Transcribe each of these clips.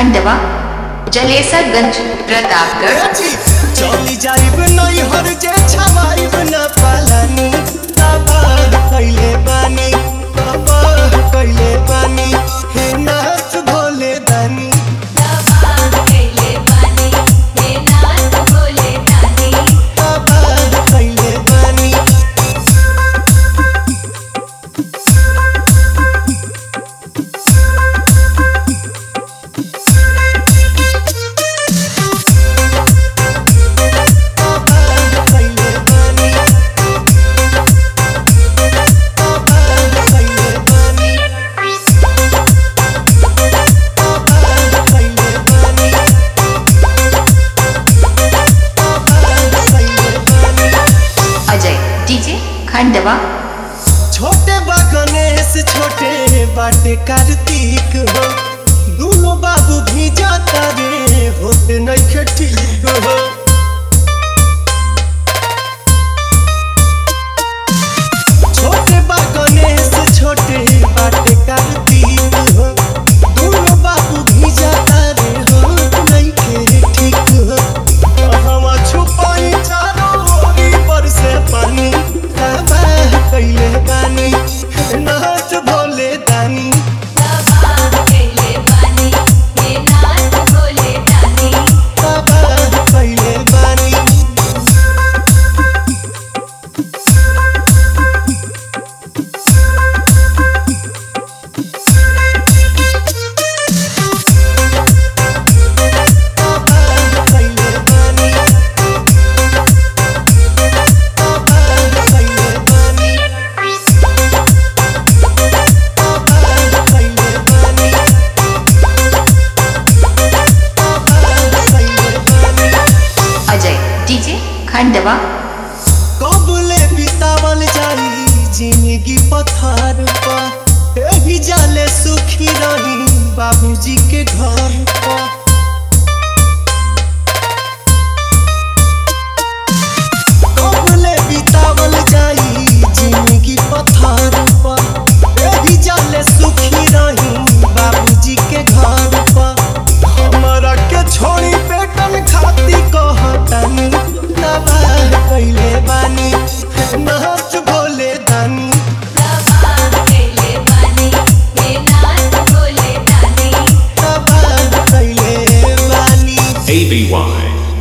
खंडवा जलेसरगंज प्रतापगढ़। चली जाइब नहीं हर जे छवाइब न पालानी कैले बानी कैले बानी हे नाथ भोले दानी कैले बानी खंडवा। छोटे बा गणेश छोटे बाटे कार्तिक हो दोनों बाबू भी जाता रे होते नहीं ठीक हो। छोटे बा गणेश छोटे बाटे कार्तिक हो दोनों बाबू भी जाता रे होते नहीं ठीक हो। हम छुपाई चारों ओरी पर से पानी कैले बानी नाथ भोले दानी कैले बानी नाथ भोले दानी कैले बानी। खंडवा कबले बितावल जाई जिंदगी पथार पर भी जाले सुखी रही बाबूजी के घर पर। कबले बितावल जाई जिंदगी पथार पर भी जाले सुखी रही बाबूजी के घर पर। हमारा के छोड़ी बेटन खाती कहतानी कैले बानी नाथ भोले दानी कैले बानी नाथ भोले दानी कैले बानी।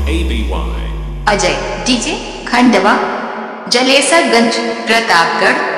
अजय डीजे खंडवा जलेसरगंज प्रतापगढ़।